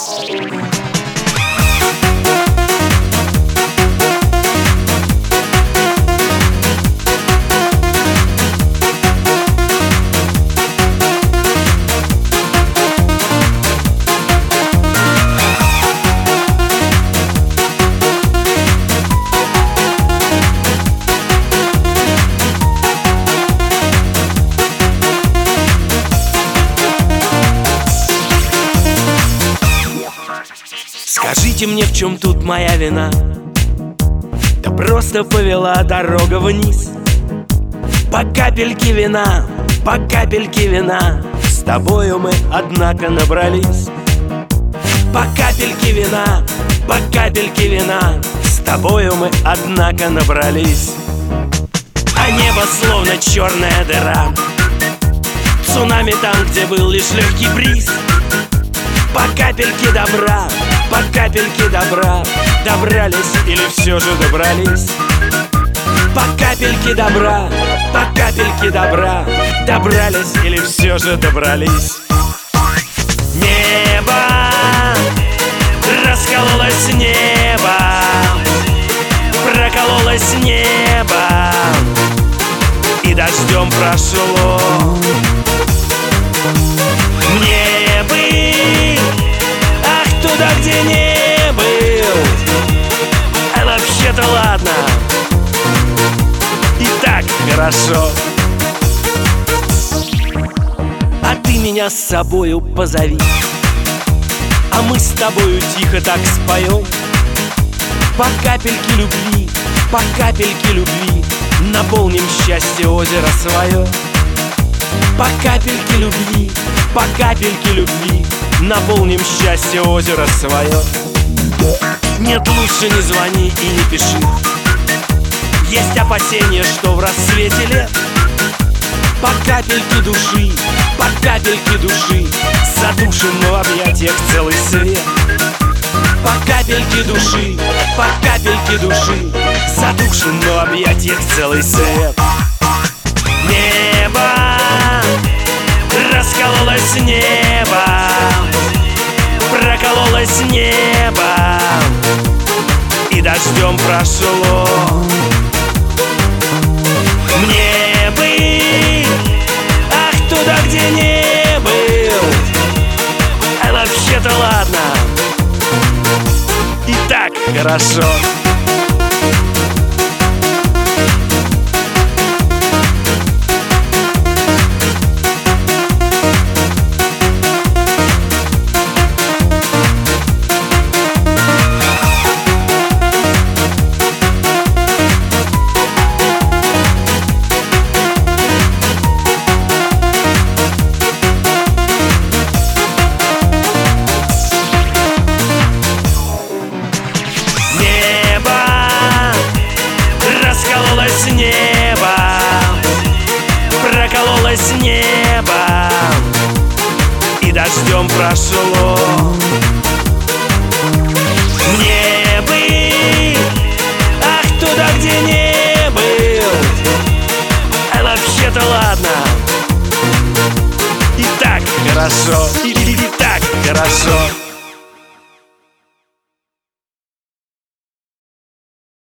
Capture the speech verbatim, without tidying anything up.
Скажите мне, в чем тут моя вина? Да просто повела дорога вниз. По капельке вина, по капельке вина с тобою мы, однако, набрались. По капельке вина, по капельке вина с тобою мы, однако, набрались. А небо словно черная дыра, цунами там, где был лишь легкий бриз. По капельке добра, по капельке добра добрались или все же добрались? По капельке добра, по капельке добра добрались или все же добрались? Небо, раскололось небо, прокололось небо и дождем прошло. Мне бы, ах, туда, где не был. А вообще-то ладно, и так хорошо. А ты меня с собою позови, а мы с тобою тихо так споем. По капельке любви, по капельке любви наполним счастье озеро свое. По капельке любви, по капельке любви наполним счастье озеро свое. Нет, лучше не звони и не пиши. Есть опасения, что в рассвете лет по капельке души, по капельке души задушим мы в объятиях целый свет. По капельке души, по капельке души задушим мы в объятиях целый свет. Небо, раскололось небо, прокололось небо и дождем прошло. Мне бы, ах, туда, где не был. А вообще-то ладно, и так хорошо. Небо, прокололось небо и дождем прошло. Мне бы, ах, туда, где не был. А вообще-то ладно, и так хорошо, и, и, и так хорошо.